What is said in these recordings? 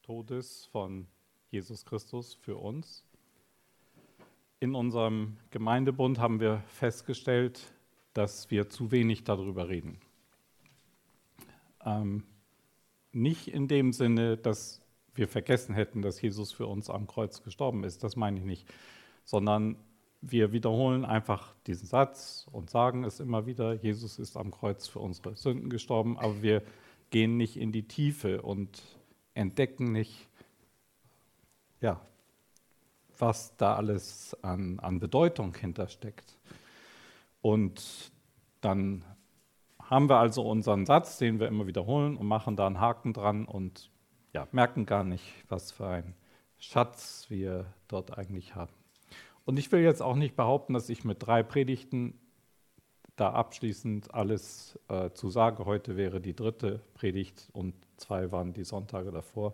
Todes von Jesus Christus für uns. In unserem Gemeindebund haben wir festgestellt, dass wir zu wenig darüber reden. Nicht in dem Sinne, dass wir vergessen hätten, dass Jesus für uns am Kreuz gestorben ist, das meine ich nicht, sondern wir wiederholen einfach diesen Satz und sagen es immer wieder, Jesus ist am Kreuz für unsere Sünden gestorben, aber wir gehen nicht in die Tiefe und entdecken nicht, was da alles an Bedeutung hintersteckt. Und dann haben wir also unseren Satz, den wir immer wiederholen und machen da einen Haken dran und merken gar nicht, was für ein Schatz wir dort eigentlich haben. Und ich will jetzt auch nicht behaupten, dass ich mit 3 Predigten da abschließend alles zu sage. Heute wäre die 3. Predigt und 2 waren die Sonntage davor.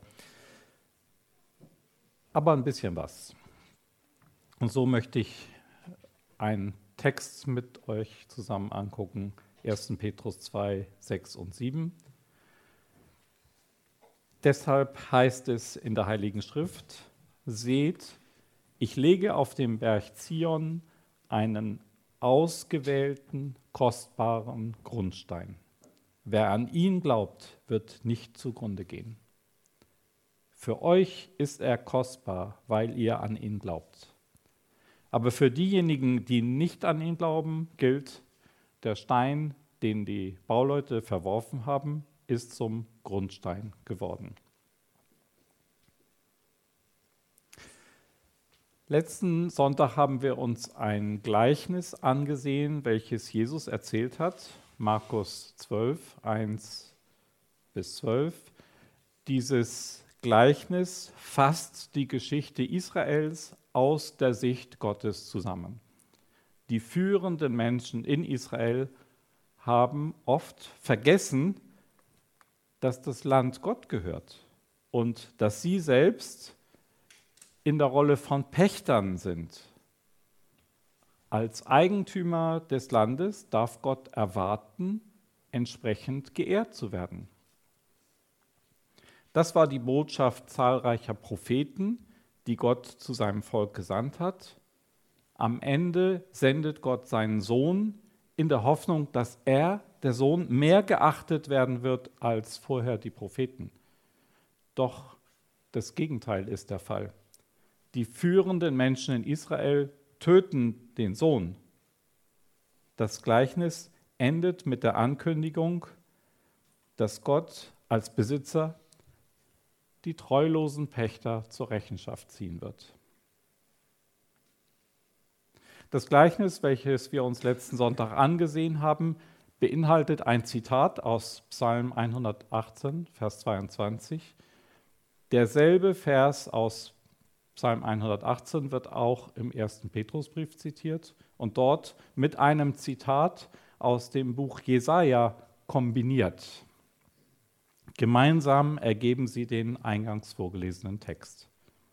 Aber ein bisschen was. Und so möchte ich einen Text mit euch zusammen angucken. 1. Petrus 2, 6 und 7. Deshalb heißt es in der Heiligen Schrift, seht, ich lege auf dem Berg Zion einen ausgewählten, kostbaren Grundstein. Wer an ihn glaubt, wird nicht zugrunde gehen. Für euch ist er kostbar, weil ihr an ihn glaubt. Aber für diejenigen, die nicht an ihn glauben, gilt, der Stein, den die Bauleute verworfen haben, ist zum Grundstein geworden. Letzten Sonntag haben wir uns ein Gleichnis angesehen, welches Jesus erzählt hat, Markus 12, 1 bis 12. Dieses Gleichnis fasst die Geschichte Israels aus der Sicht Gottes zusammen. Die führenden Menschen in Israel haben oft vergessen, dass das Land Gott gehört und dass sie selbst in der Rolle von Pächtern sind. Als Eigentümer des Landes darf Gott erwarten, entsprechend geehrt zu werden. Das war die Botschaft zahlreicher Propheten, die Gott zu seinem Volk gesandt hat. Am Ende sendet Gott seinen Sohn in der Hoffnung, dass er, der Sohn, mehr geachtet werden wird als vorher die Propheten. Doch das Gegenteil ist der Fall. Die führenden Menschen in Israel töten den Sohn. Das Gleichnis endet mit der Ankündigung, dass Gott als Besitzer die treulosen Pächter zur Rechenschaft ziehen wird. Das Gleichnis, welches wir uns letzten Sonntag angesehen haben, beinhaltet ein Zitat aus Psalm 118, Vers 22. Derselbe Vers aus Psalm 118 wird auch im 1. Petrusbrief zitiert und dort mit einem Zitat aus dem Buch Jesaja kombiniert. Gemeinsam ergeben sie den eingangs vorgelesenen Text.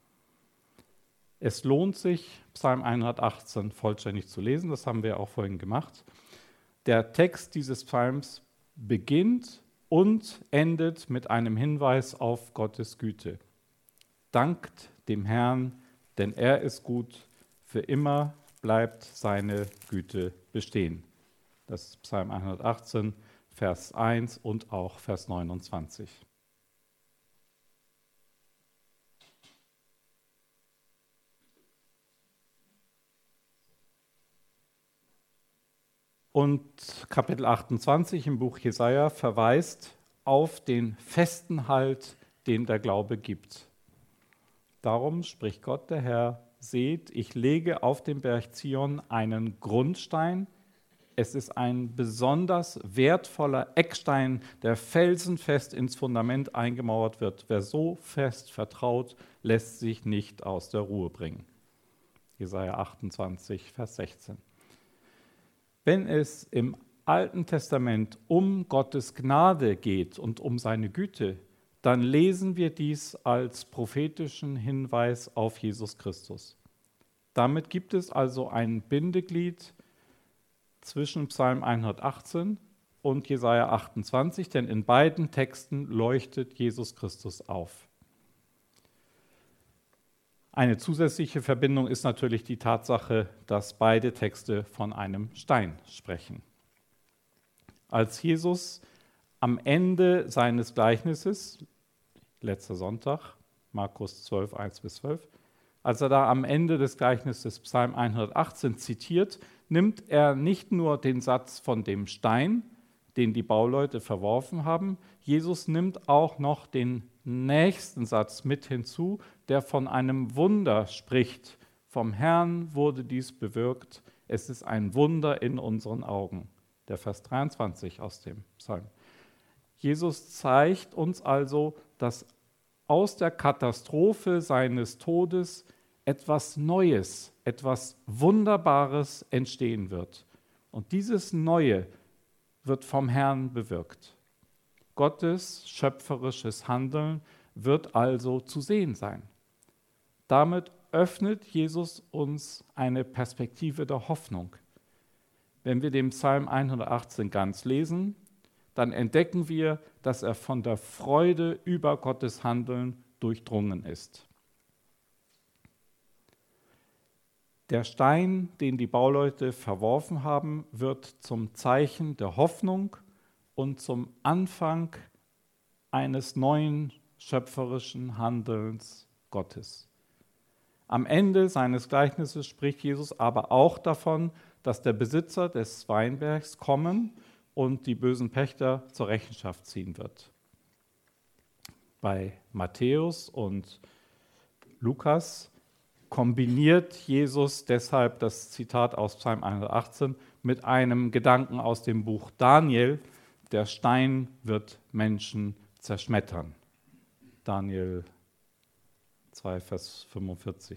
Es lohnt sich, Psalm 118 vollständig zu lesen, das haben wir auch vorhin gemacht. Der Text dieses Psalms beginnt und endet mit einem Hinweis auf Gottes Güte. Dankt dem Herrn, denn er ist gut, für immer bleibt seine Güte bestehen. Das ist Psalm 118, Vers 1 und auch Vers 29. Und Kapitel 28 im Buch Jesaja verweist auf den festen Halt, den der Glaube gibt. Darum spricht Gott der Herr, seht, ich lege auf dem Berg Zion einen Grundstein. Es ist ein besonders wertvoller Eckstein, der felsenfest ins Fundament eingemauert wird. Wer so fest vertraut, lässt sich nicht aus der Ruhe bringen. Jesaja 28, Vers 16. Wenn es im Alten Testament um Gottes Gnade geht und um seine Güte, dann lesen wir dies als prophetischen Hinweis auf Jesus Christus. Damit gibt es also ein Bindeglied zwischen Psalm 118 und Jesaja 28, denn in beiden Texten leuchtet Jesus Christus auf. Eine zusätzliche Verbindung ist natürlich die Tatsache, dass beide Texte von einem Stein sprechen. Als Jesus am Ende seines Gleichnisses, letzter Sonntag, Markus 12, 1-12, als er da am Ende des Gleichnisses Psalm 118 zitiert, nimmt er nicht nur den Satz von dem Stein, den die Bauleute verworfen haben, Jesus nimmt auch noch den nächsten Satz mit hinzu, der von einem Wunder spricht. Vom Herrn wurde dies bewirkt, es ist ein Wunder in unseren Augen. Der Vers 23 aus dem Psalm. Jesus zeigt uns also, dass aus der Katastrophe seines Todes etwas Neues, etwas Wunderbares entstehen wird. Und dieses Neue wird vom Herrn bewirkt. Gottes schöpferisches Handeln wird also zu sehen sein. Damit öffnet Jesus uns eine Perspektive der Hoffnung. Wenn wir den Psalm 118 ganz lesen, dann entdecken wir, dass er von der Freude über Gottes Handeln durchdrungen ist. Der Stein, den die Bauleute verworfen haben, wird zum Zeichen der Hoffnung und zum Anfang eines neuen schöpferischen Handelns Gottes. Am Ende seines Gleichnisses spricht Jesus aber auch davon, dass der Besitzer des Weinbergs kommen und die bösen Pächter zur Rechenschaft ziehen wird. Bei Matthäus und Lukas kombiniert Jesus deshalb das Zitat aus Psalm 118 mit einem Gedanken aus dem Buch Daniel: Der Stein wird Menschen zerschmettern. Daniel 2, Vers 45.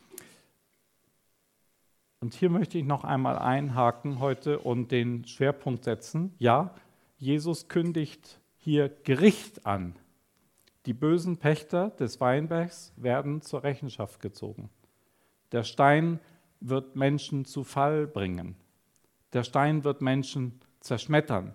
Und hier möchte ich noch einmal einhaken heute und den Schwerpunkt setzen. Ja, Jesus kündigt hier Gericht an. Die bösen Pächter des Weinbergs werden zur Rechenschaft gezogen. Der Stein wird Menschen zu Fall bringen. Der Stein wird Menschen zerschmettern.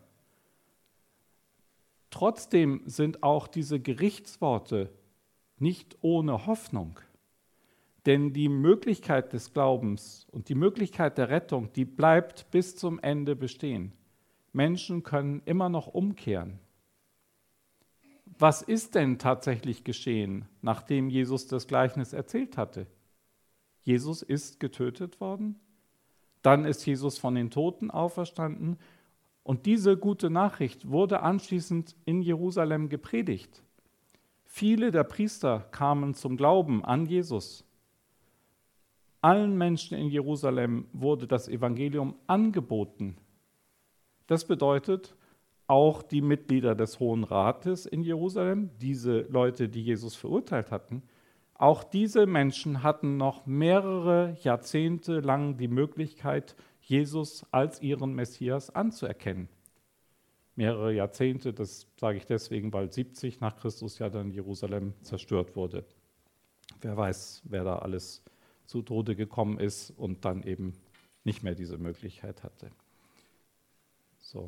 Trotzdem sind auch diese Gerichtsworte nicht ohne Hoffnung. Denn die Möglichkeit des Glaubens und die Möglichkeit der Rettung, die bleibt bis zum Ende bestehen. Menschen können immer noch umkehren. Was ist denn tatsächlich geschehen, nachdem Jesus das Gleichnis erzählt hatte? Jesus ist getötet worden, dann ist Jesus von den Toten auferstanden und diese gute Nachricht wurde anschließend in Jerusalem gepredigt. Viele der Priester kamen zum Glauben an Jesus. Allen Menschen in Jerusalem wurde das Evangelium angeboten. Das bedeutet, auch die Mitglieder des Hohen Rates in Jerusalem, diese Leute, die Jesus verurteilt hatten, auch diese Menschen hatten noch mehrere Jahrzehnte lang die Möglichkeit, Jesus als ihren Messias anzuerkennen. Mehrere Jahrzehnte, das sage ich deswegen, weil 70 nach Christus ja dann Jerusalem zerstört wurde. Wer weiß, wer da alles zu Tode gekommen ist und dann eben nicht mehr diese Möglichkeit hatte. So.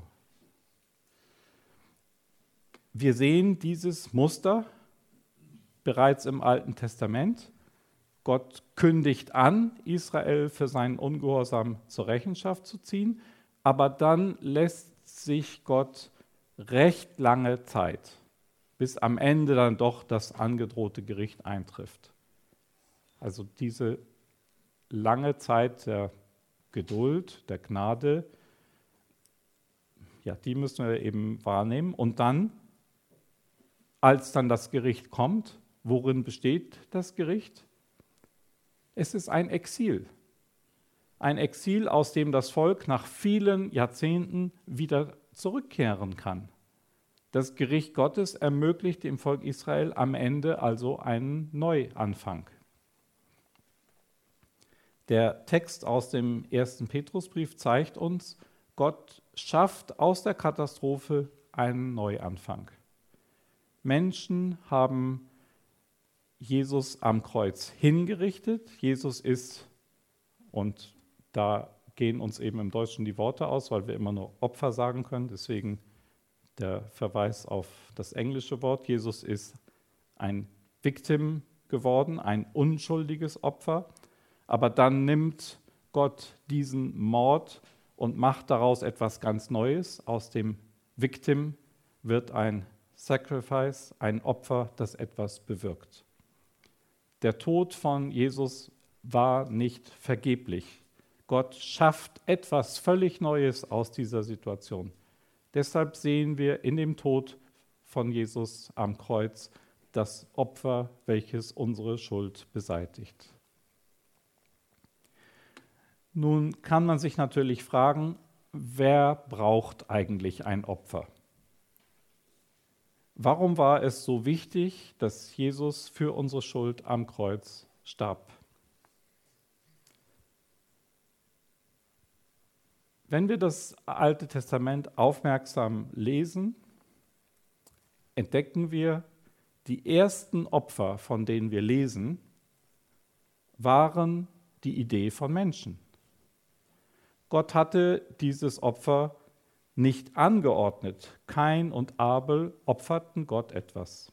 Wir sehen dieses Muster bereits im Alten Testament. Gott kündigt an, Israel für seinen Ungehorsam zur Rechenschaft zu ziehen, aber dann lässt sich Gott recht lange Zeit, bis am Ende dann doch das angedrohte Gericht eintrifft. Also diese lange Zeit der Geduld, der Gnade, ja, die müssen wir eben wahrnehmen. Und dann, als dann das Gericht kommt, worin besteht das Gericht? Es ist ein Exil. Ein Exil, aus dem das Volk nach vielen Jahrzehnten wieder zurückkehren kann. Das Gericht Gottes ermöglicht dem Volk Israel am Ende also einen Neuanfang. Der Text aus dem 1. Petrusbrief zeigt uns, Gott schafft aus der Katastrophe einen Neuanfang. Menschen haben Jesus am Kreuz hingerichtet. Jesus ist, und da gehen uns eben im Deutschen die Worte aus, weil wir immer nur Opfer sagen können, deswegen der Verweis auf das englische Wort. Jesus ist ein Victim, geworden, ein unschuldiges Opfer. Aber dann nimmt Gott diesen Mord und macht daraus etwas ganz Neues. Aus dem Victim wird ein Sacrifice, ein Opfer, das etwas bewirkt. Der Tod von Jesus war nicht vergeblich. Gott schafft etwas völlig Neues aus dieser Situation. Deshalb sehen wir in dem Tod von Jesus am Kreuz das Opfer, welches unsere Schuld beseitigt. Nun kann man sich natürlich fragen, wer braucht eigentlich ein Opfer? Warum war es so wichtig, dass Jesus für unsere Schuld am Kreuz starb? Wenn wir das Alte Testament aufmerksam lesen, entdecken wir, die ersten Opfer, von denen wir lesen, waren die Idee von Menschen. Gott hatte dieses Opfer nicht angeordnet. Kain und Abel opferten Gott etwas.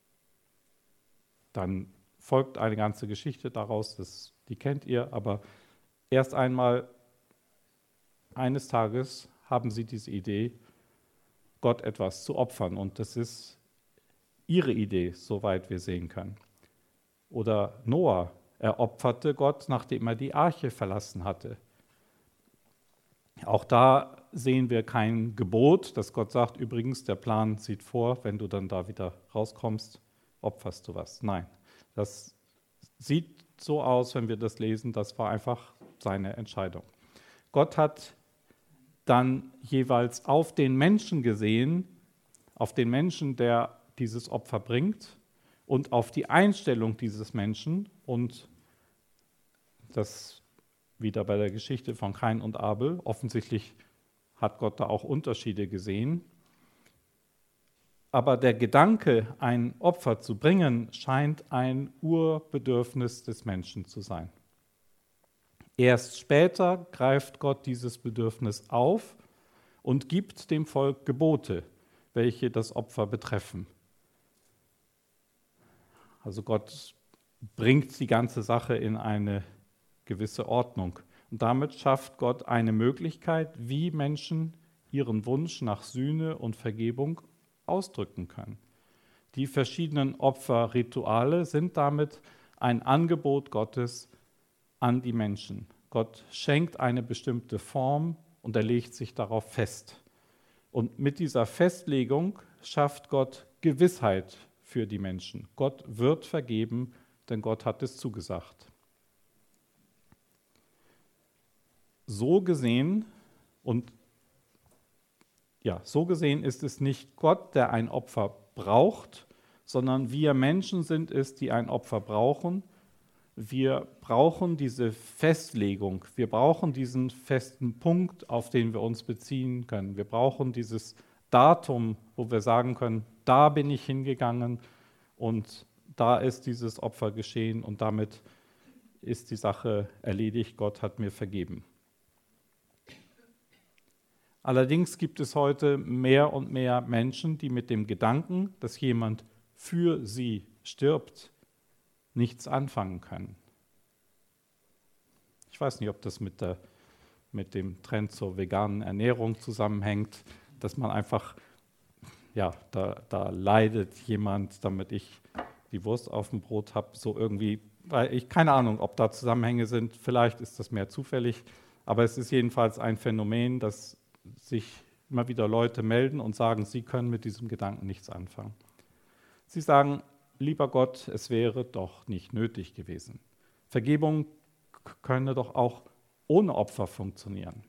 Dann folgt eine ganze Geschichte daraus, die kennt ihr, aber erst einmal eines Tages haben sie diese Idee, Gott etwas zu opfern. Und das ist ihre Idee, soweit wir sehen können. Oder Noah, er opferte Gott, nachdem er die Arche verlassen hatte. Auch da sehen wir kein Gebot, dass Gott sagt, übrigens, der Plan sieht vor, wenn du dann da wieder rauskommst, opferst du was. Nein, das sieht so aus, wenn wir das lesen, das war einfach seine Entscheidung. Gott hat dann jeweils auf den Menschen gesehen, auf den Menschen, der dieses Opfer bringt und auf die Einstellung dieses Menschen und das wieder bei der Geschichte von Kain und Abel. Offensichtlich hat Gott da auch Unterschiede gesehen. Aber der Gedanke, ein Opfer zu bringen, scheint ein Urbedürfnis des Menschen zu sein. Erst später greift Gott dieses Bedürfnis auf und gibt dem Volk Gebote, welche das Opfer betreffen. Also Gott bringt die ganze Sache in eine gewisse Ordnung. Und damit schafft Gott eine Möglichkeit, wie Menschen ihren Wunsch nach Sühne und Vergebung ausdrücken können. Die verschiedenen Opferrituale sind damit ein Angebot Gottes an die Menschen. Gott schenkt eine bestimmte Form und er legt sich darauf fest. Und mit dieser Festlegung schafft Gott Gewissheit für die Menschen. Gott wird vergeben, denn Gott hat es zugesagt. So gesehen ist es nicht Gott, der ein Opfer braucht, sondern wir Menschen sind es, die ein Opfer brauchen. Wir brauchen diese Festlegung, wir brauchen diesen festen Punkt, auf den wir uns beziehen können. Wir brauchen dieses Datum, wo wir sagen können, da bin ich hingegangen und da ist dieses Opfer geschehen und damit ist die Sache erledigt, Gott hat mir vergeben. Allerdings gibt es heute mehr und mehr Menschen, die mit dem Gedanken, dass jemand für sie stirbt, nichts anfangen können. Ich weiß nicht, ob das mit dem Trend zur veganen Ernährung zusammenhängt, dass man einfach, ja, da leidet jemand, damit ich die Wurst auf dem Brot habe, so irgendwie, weil ich keine Ahnung, ob da Zusammenhänge sind, vielleicht ist das mehr zufällig, aber es ist jedenfalls ein Phänomen, dass sich immer wieder Leute melden und sagen, sie können mit diesem Gedanken nichts anfangen. Sie sagen, lieber Gott, es wäre doch nicht nötig gewesen. Vergebung könne doch auch ohne Opfer funktionieren.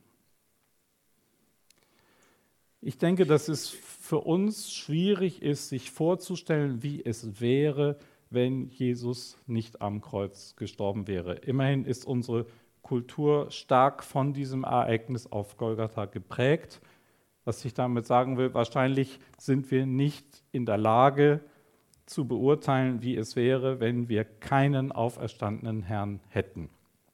Ich denke, dass es für uns schwierig ist, sich vorzustellen, wie es wäre, wenn Jesus nicht am Kreuz gestorben wäre. Immerhin ist unsere Kultur stark von diesem Ereignis auf Golgatha geprägt. Was ich damit sagen will, wahrscheinlich sind wir nicht in der Lage zu beurteilen, wie es wäre, wenn wir keinen auferstandenen Herrn hätten.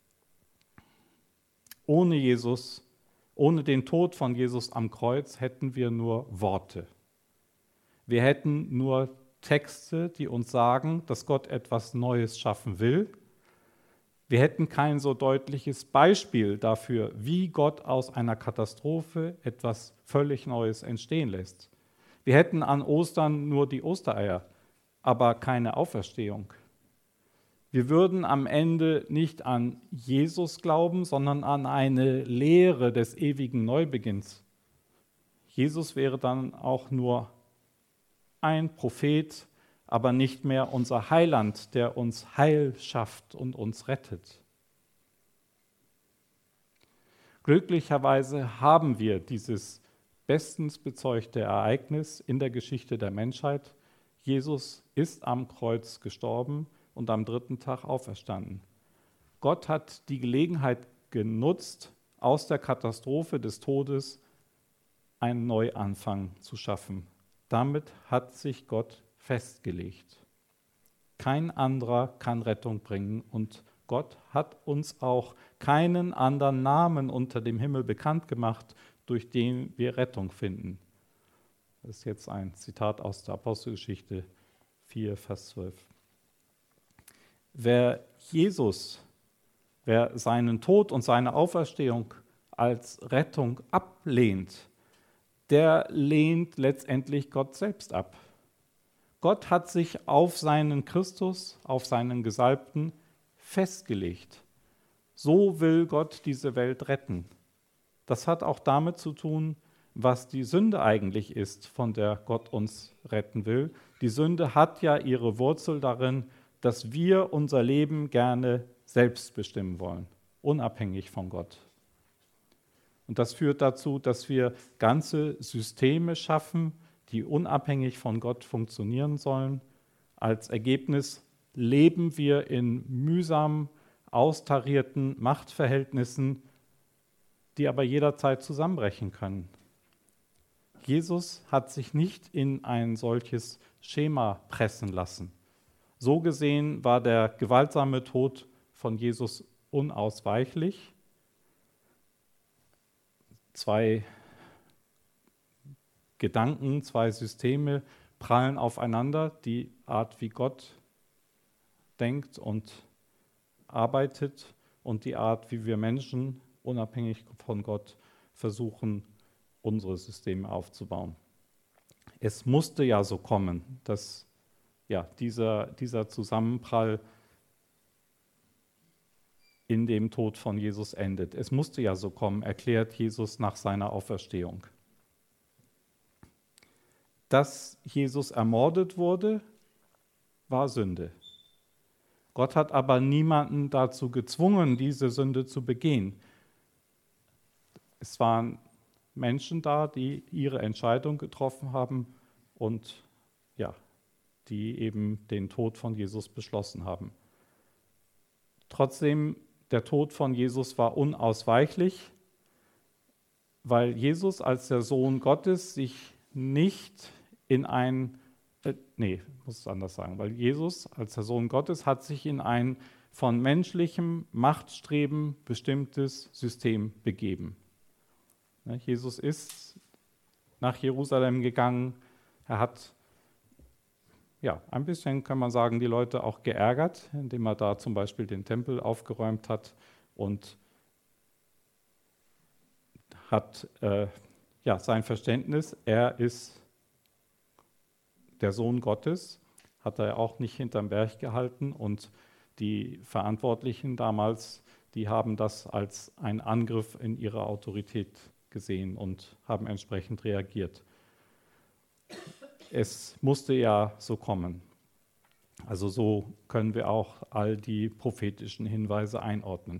Ohne Jesus, ohne den Tod von Jesus am Kreuz hätten wir nur Worte. Wir hätten nur Texte, die uns sagen, dass Gott etwas Neues schaffen will. Wir hätten kein so deutliches Beispiel dafür, wie Gott aus einer Katastrophe etwas völlig Neues entstehen lässt. Wir hätten an Ostern nur die Ostereier, aber keine Auferstehung. Wir würden am Ende nicht an Jesus glauben, sondern an eine Lehre des ewigen Neubeginns. Jesus wäre dann auch nur ein Prophet, aber nicht mehr unser Heiland, der uns Heil schafft und uns rettet. Glücklicherweise haben wir dieses bestens bezeugte Ereignis in der Geschichte der Menschheit. Jesus ist am Kreuz gestorben und am 3. Tag auferstanden. Gott hat die Gelegenheit genutzt, aus der Katastrophe des Todes einen Neuanfang zu schaffen. Damit hat sich Gott festgelegt. Kein anderer kann Rettung bringen und Gott hat uns auch keinen anderen Namen unter dem Himmel bekannt gemacht, durch den wir Rettung finden. Das ist jetzt ein Zitat aus der Apostelgeschichte 4, Vers 12. Wer seinen Tod und seine Auferstehung als Rettung ablehnt, der lehnt letztendlich Gott selbst ab. Gott hat sich auf seinen Christus, auf seinen Gesalbten festgelegt. So will Gott diese Welt retten. Das hat auch damit zu tun, was die Sünde eigentlich ist, von der Gott uns retten will. Die Sünde hat ja ihre Wurzel darin, dass wir unser Leben gerne selbst bestimmen wollen, unabhängig von Gott. Und das führt dazu, dass wir ganze Systeme schaffen, die unabhängig von Gott funktionieren sollen. Als Ergebnis leben wir in mühsam austarierten Machtverhältnissen, die aber jederzeit zusammenbrechen können. Jesus hat sich nicht in ein solches Schema pressen lassen. So gesehen war der gewaltsame Tod von Jesus unausweichlich. Zwei Gedanken, zwei Systeme prallen aufeinander. Die Art, wie Gott denkt und arbeitet und die Art, wie wir Menschen, unabhängig von Gott, versuchen, unsere Systeme aufzubauen. Es musste ja so kommen, dass dieser Zusammenprall in dem Tod von Jesus endet. Es musste ja so kommen, erklärt Jesus nach seiner Auferstehung. Dass Jesus ermordet wurde, war Sünde. Gott hat aber niemanden dazu gezwungen, diese Sünde zu begehen. Es waren Menschen da, die ihre Entscheidung getroffen haben und die eben den Tod von Jesus beschlossen haben. Trotzdem, der Tod von Jesus war unausweichlich, weil Jesus als der Sohn Gottes sich nicht weil Jesus als der Sohn Gottes hat sich in ein von menschlichem Machtstreben bestimmtes System begeben. Jesus ist nach Jerusalem gegangen, er hat ein bisschen, kann man sagen, die Leute auch geärgert, indem er da zum Beispiel den Tempel aufgeräumt hat und hat sein Verständnis, er ist der Sohn Gottes, hat er auch nicht hinterm Berg gehalten und die Verantwortlichen damals, die haben das als einen Angriff in ihre Autorität gesehen und haben entsprechend reagiert. Es musste ja so kommen. Also so können wir auch all die prophetischen Hinweise einordnen.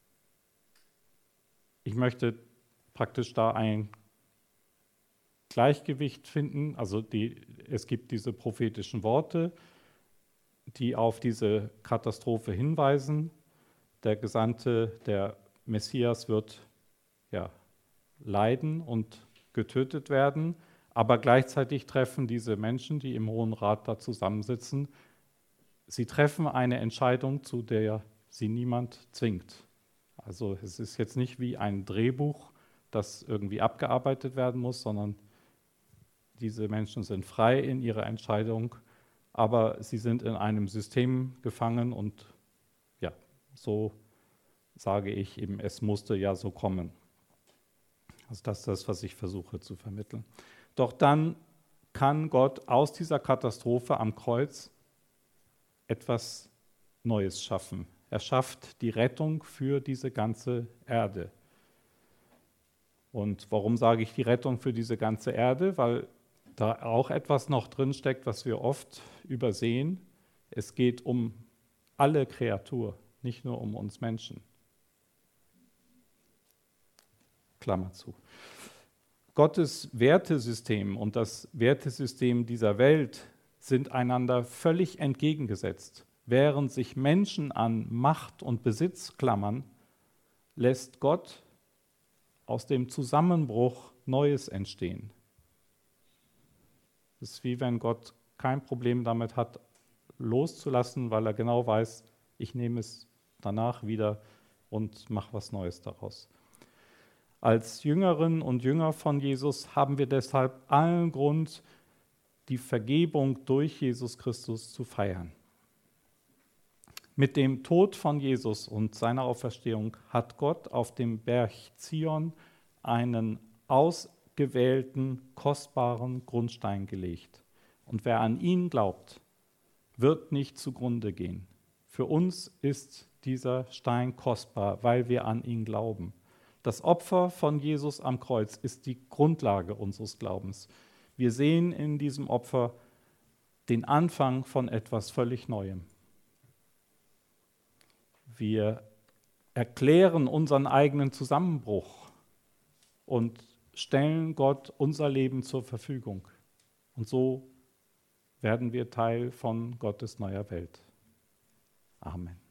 Ich möchte praktisch da ein Gleichgewicht finden. Also es gibt diese prophetischen Worte, die auf diese Katastrophe hinweisen. Der Gesandte, der Messias wird leiden und getötet werden. Aber gleichzeitig treffen diese Menschen, die im Hohen Rat da zusammensitzen, sie treffen eine Entscheidung, zu der sie niemand zwingt. Also es ist jetzt nicht wie ein Drehbuch, das irgendwie abgearbeitet werden muss, sondern diese Menschen sind frei in ihrer Entscheidung aber sie sind in einem System gefangen und ja, so sage ich eben, es musste ja so kommen. Also das ist das, was ich versuche zu vermitteln. Doch dann kann Gott aus dieser Katastrophe am Kreuz etwas Neues schaffen. Er schafft die Rettung für diese ganze Erde. Und warum sage ich die Rettung für diese ganze Erde? Weil da auch etwas noch drinsteckt, was wir oft übersehen. Es geht um alle Kreatur, nicht nur um uns Menschen. Klammer zu. Gottes Wertesystem und das Wertesystem dieser Welt sind einander völlig entgegengesetzt. Während sich Menschen an Macht und Besitz klammern, lässt Gott aus dem Zusammenbruch Neues entstehen. Es ist wie wenn Gott kein Problem damit hat, loszulassen, weil er genau weiß, ich nehme es danach wieder und mache was Neues daraus. Als Jüngerinnen und Jünger von Jesus haben wir deshalb allen Grund, die Vergebung durch Jesus Christus zu feiern. Mit dem Tod von Jesus und seiner Auferstehung hat Gott auf dem Berg Zion einen ausgewählten, kostbaren Grundstein gelegt. Und wer an ihn glaubt, wird nicht zugrunde gehen. Für uns ist dieser Stein kostbar, weil wir an ihn glauben. Das Opfer von Jesus am Kreuz ist die Grundlage unseres Glaubens. Wir sehen in diesem Opfer den Anfang von etwas völlig Neuem. Wir erklären unseren eigenen Zusammenbruch und stellen Gott unser Leben zur Verfügung. Und so werden wir Teil von Gottes neuer Welt. Amen.